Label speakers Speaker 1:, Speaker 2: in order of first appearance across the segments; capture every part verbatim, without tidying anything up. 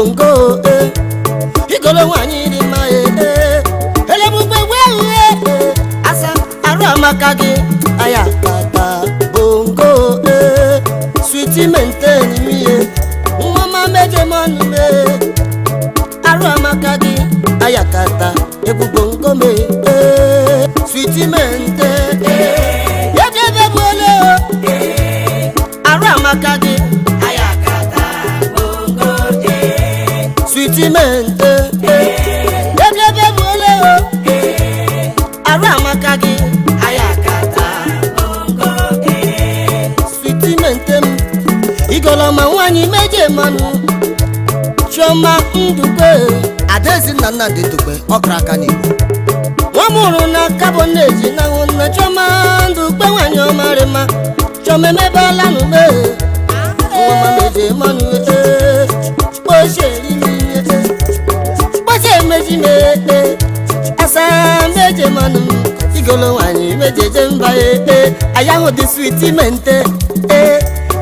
Speaker 1: bongo eh igolo nwanyị dị mma eh elebugbe wewe asa arụ amaka gị aya kata bongo eh sweetie maintain me mama meje manu me arụ amaka gị aya kata ebu bongo me eh sweetie maintain eh yebebe bole arụ amaka gị aya kata bongo eh sweetie maintain yebebe bole arụ amaka gị aya kata bongo eh sweetie maintain igolo ma nwanyị meje manu choma ndukwe adezi nna nna dị tukwe ọkra aka n'igbo nwamụrụ na kaboneji na nwunna choma ndukwe nwanyị ọmarịma choma emebela n'ume nwama meje manu ee kpoche rimine kpoche emeji mee asa meje manu igolo nwanyị mejeje mba ee ayahụ dị sweetie mente ee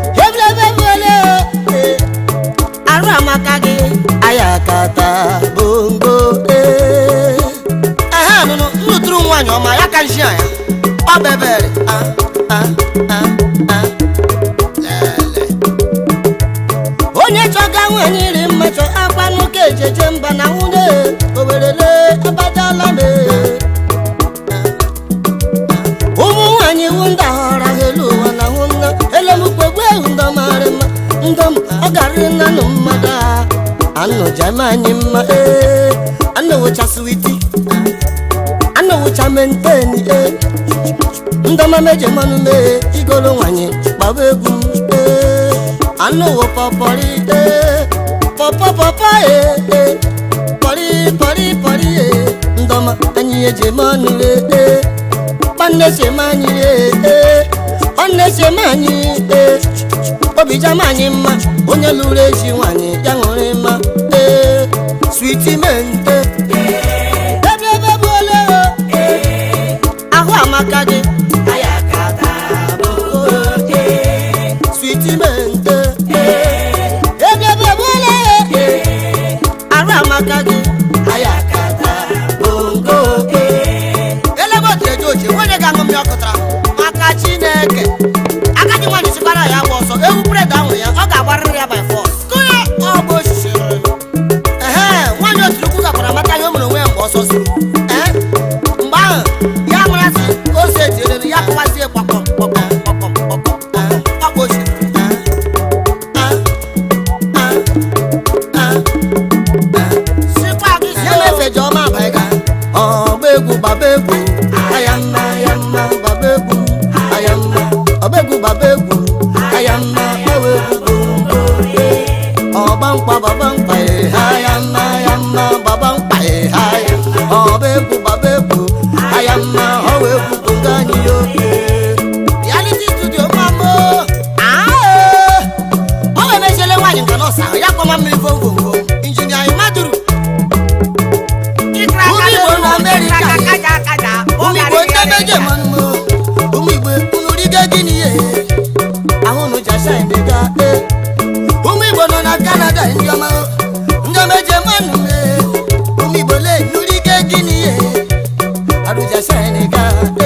Speaker 1: arụ amaka gị aya kata bongo eh aha nụnụ nnụtụrụ nwanyị ọma ya ka nji anya ọ bebere ah ah ah ah lele onye chọga nwanyị iri mmachọ akwa n'oke ejeje mba na nwunye owerele abadala me ụmụ nwanyị iwu ndị ahọra elu ụwa na nwunna elemukpegwe ndọmarịma ndom ọgarị na nụ mmadụ anụ jamani mma ee anụ wụcha switi anụ wụcha menteni ee ndọma meje mmanụ mee igolo nwanyị gbaba egwu ee anụ wụ pọpọrị ee pọpọ pọpọ ee pọrị pọrị pọrị ee ndọma anyị eje mmanụ ee kpanne shemanyị ee ọnne shemanyị ee obi jamani mma onye lụrụ echi nwanyị ya ṅụrị mma ee sweetie mente ebebe bole ahụ amaka gị aya kata bongo ee sweetie mente ebebe bole ahụ amaka gị aya kata bongo ee elebote ejoji onye ga-aṅụ mmiri ọkụtara maka Chineke agadi nwanyị sikwara ya gba ọsọ ewu bred ahụ ya ọ ga-agbarịrị ya by force kụnye ọgbọ osisi ehe nwanyị oturukwu gakwara mata ihe o mere onwe ya mgbe ọsọ si ee mgbe ahụ ya marasị ose etinyere ya kụwazie kpọkọm kpọkọm kpọkọm kpọkọm ọgbọ osisi sikwa gị ya mefeje ọma abaghị ga ọgba egwu gbaba egwu aya mma ya mma gbaba egwu aya mma ọbegwu baba egwu aya mma ewe egwu ọba mkpa baba mkpa aya mma ya mma baba mkpa aya ọba egwu baba egwu aya mma ọwa egwu bụ nga anyị oke reality studio mamo ah ọ ga-emechele nwaanyị nka nọọsụ ahụ ya kpọma mmiri vovovov injinia Imaduru ụmụ Igbo na Amerịka ụmụ Igbo ndị meje mmanụ ụmụ Igbo unu riga gịnị ihe ahụ nụ jasha emega ee ụmụ Igbo nọ na Canada ndị ọma ndị meje mmanụ mee ụmụ Igbo le nuriga gịnị ihe arụ jasha emega